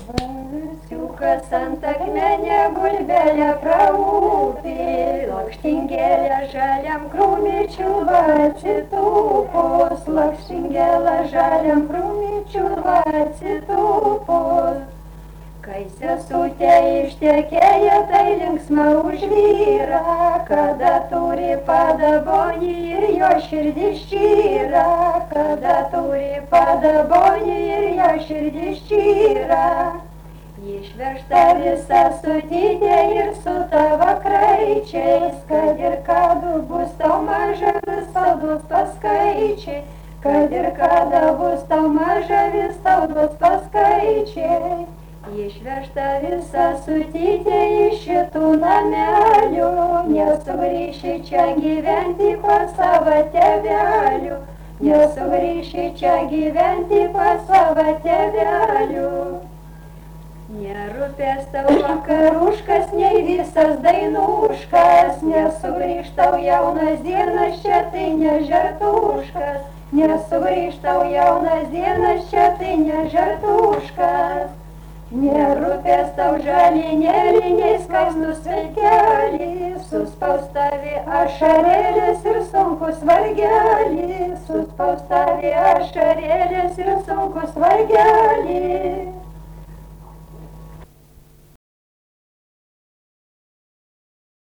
Siukas ant akmenė gulbelę praūpė, lakštingėlė žaliam krūmį čiulba atsitūpos, lakštingėlė žaliam krūmį čiulba atsitūpos. Kai sesutė ištekėja, tai linksma už vyrą, kada turi padabonį ir jo širdis čyra, kada turi padabonį ir jo širdis čyra. Išvežta visa sutytė ir su tavo kraičiais, kad ir kada bus tau maža, vis tau duos paskaičiai, kad ir kada bus tau maža, vis tau duos paskaičiai. Išvežta visa sutytė iš šitų namelių, nesugrįši čia gyventi pas savo tėvelių, nesugrįši čia gyventi pas savo tėvelių. Nerūpės tau vakaruškas, nei visas dainuškas, nesugrįž tau jaunas dienas, čia tai ne žartuškas, nesugrįž tau jaunas dienas, čia tai ne žartuškas. Nerūpės tau žalinėlį, nei skaistus vaikelį, suspaustavi ašarėlės ir sunkus vargelį, suspaustavi ašarėlės ir sunkus vargelį.